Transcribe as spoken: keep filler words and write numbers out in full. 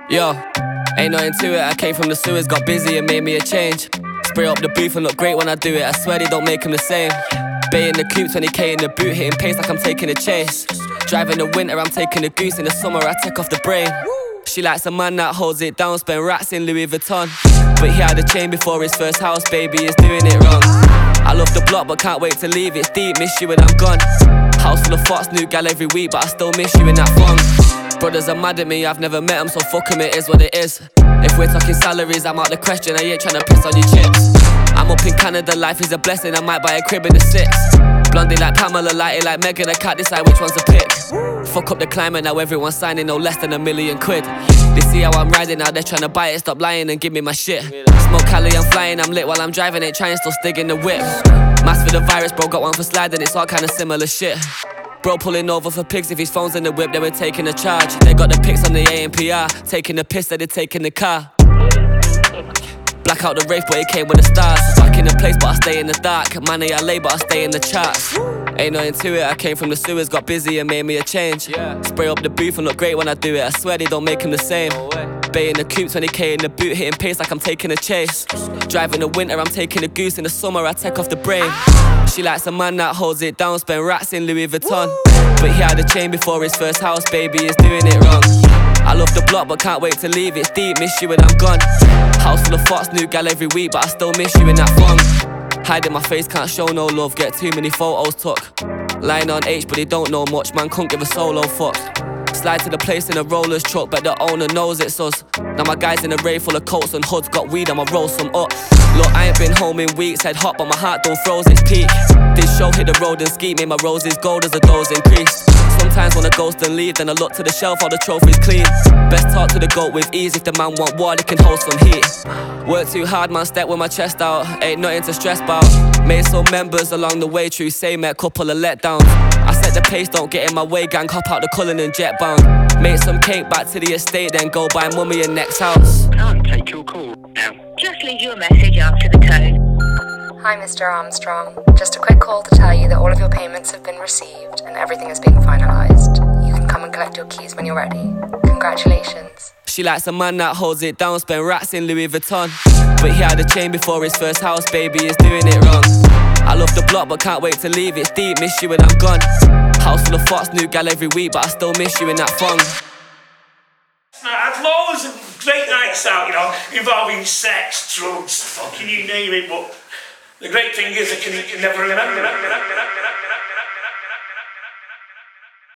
Yo, ain't nothing to it, I came from the sewers, got busy and made me a change. Spray up the booth and look great when I do it, I swear they don't make him the same. Bay in the coupe, twenty K in the boot, hitting pace like I'm taking a chase. Driving the winter, I'm taking a goose, in the summer I take off the brain. She likes a man that holds it down, spend rats in Louis Vuitton. But he had a chain before his first house, baby is doing it wrong. I love the block but can't wait to leave, it's deep, miss you when I'm gone. House full of fox, new gal every week, but I still miss you in that fun. Brothers are mad at me, I've never met them, so fuck 'em, it is what it is. If we're talking salaries, I'm out the question, I ain't tryna piss on your chips. I'm up in Canada, life is a blessing, I might buy a crib in the six. Blondie like Pamela, lighty like Megan, I can't decide which one's a pick. Fuck up the climate, now everyone's signing no less than a million quid. They see how I'm riding, now they're tryna buy it, stop lying and give me my shit. Smoke Cali, I'm flying, I'm lit while I'm driving it, trying still stig in the whip. Mask for the virus, bro, got one for sliding, it's all kinda similar shit. Bro pulling over for pigs, if his phone's in the whip, they were taking a charge. They got the pics on the A N P R, taking the piss that they take in the car. Black out the rave, but it came with the stars. Stuck in the place, but I stay in the dark. Man, I lay, but I stay in the charts. Ain't nothing to it, I came from the sewers, got busy and made me a change. Spray up the booth and look great when I do it, I swear they don't make him the same. Bay in the coupe, twenty K in the boot, hitting pace like I'm taking a chase. Driving the winter, I'm taking a goose, in the summer I take off the brain. She likes a man that holds it down, spend rats in Louis Vuitton. But he had a chain before his first house, baby is doing it wrong. I love the block but can't wait to leave, it's deep, miss you when I'm gone. House full of fox, new gal every week, but I still miss you in that fun. Hiding my face, can't show no love, get too many photos took. Lying on H but they don't know much, man couldn't give a solo fuck. Slide to the place in a roller's truck, bet the owner knows it's us. Now my guys in a rave full of coats and hoods, got weed, I'ma roll some up. Look, I ain't been home in weeks, head hot but my heart don't froze its peak. This show hit the road and ski, made my roses gold as the dose increased. Sometimes when I ghost and leave, then I look to the shelf, all the trophies clean. Best talk to the goat with ease, if the man want war, they can hold some heat. Work too hard, man, step with my chest out, ain't nothing to stress about. Made some members along the way, true say, met couple of letdowns. I set the pace, don't get in my way, gang, hop out the Cullen and jet bound. Made some cake back to the estate, then go buy mummy and next house. Can't take your call now. Just leave your message after the tone. Hi, Mister Armstrong. Just a quick call to tell you that all of your payments have been received and everything is being finalised. You can come and collect your keys when you're ready. Congratulations. She likes a man that holds it down, spend rats in Louis Vuitton. But he had a chain before his first house, baby is doing it wrong. I love the block but can't wait to leave, it's deep, miss you when I'm gone. House full of fox, new gal every week, but I still miss you in that fun. I had loads of great nights out, you know, involving sex, drugs, fucking you name it, but the great thing is I can, can never remember, remember, remember, remember, remember.